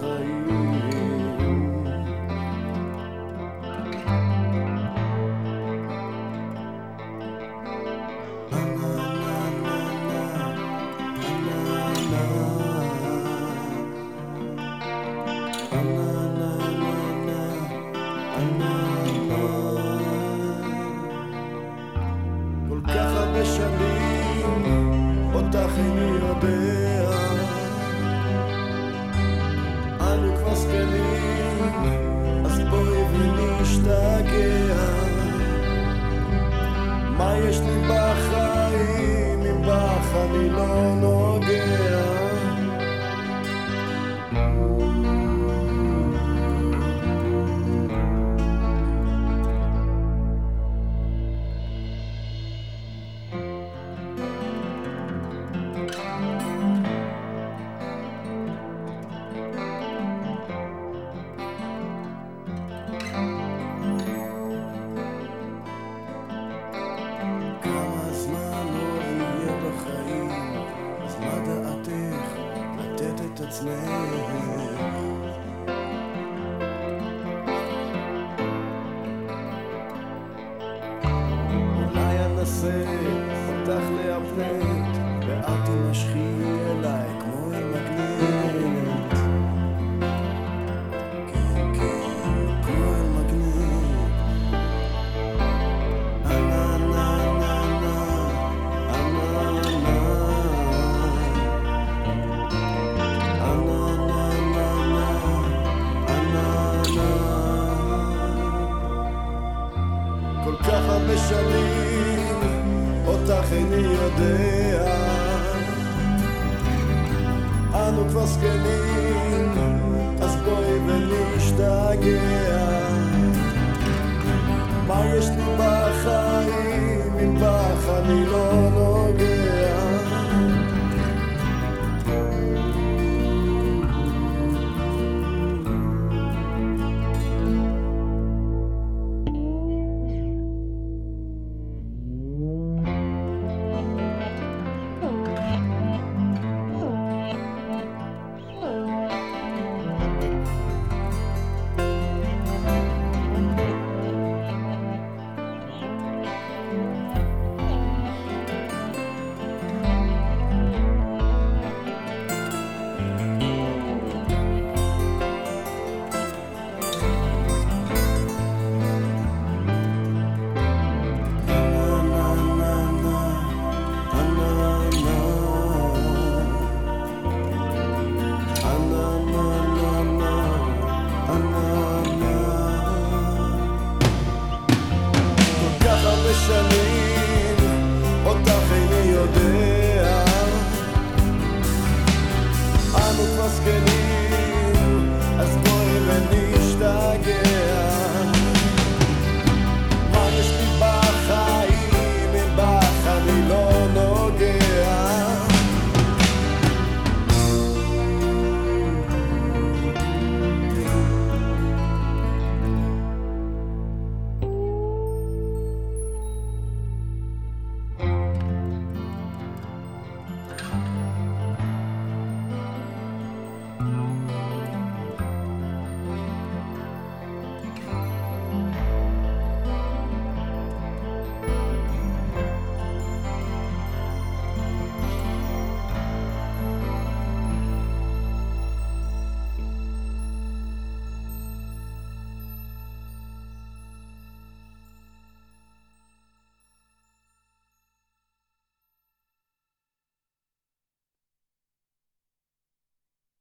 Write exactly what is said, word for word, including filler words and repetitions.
בחיים. כל כך הרבה שנים אותך איני יודע, אנו כבר זקנים, אז בואי ונשתגע. מה יש לי בחיים אם בך אני לא נוגע? אולי אנסה אותך להפנית ואת תמשכי אליי כמו אל מגנט. כן, כן, כמו אל מגנט. אנה נה נה נה אנה נה כל כך הרבה שנים אותך איני יודע, אנו כבר זקנים, אז בואי ונשתגע. מה יש לי